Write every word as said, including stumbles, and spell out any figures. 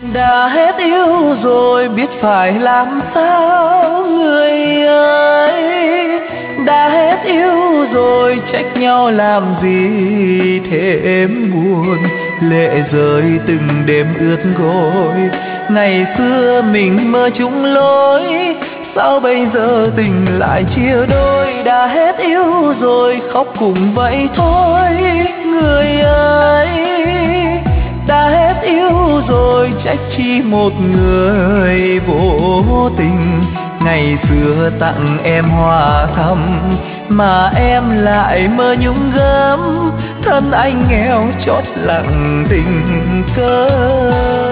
Đã hết yêu rồi biết phải làm sao người ơi, đã hết yêu rồi trách nhau làm gì thêm buồn. Lệ rơi từng đêm ướt gối, ngày xưa mình mơ chung lối, sao bây giờ tình lại chia đôi. Đã hết yêu rồi khóc cùng vậy thôi người ơi, đã hết yêu rồi trách chi một người vô tình. Ngày xưa tặng em hoa thắm mà em lại mơ nhung gấm, thân anh nghèo chót lặng tình cớ.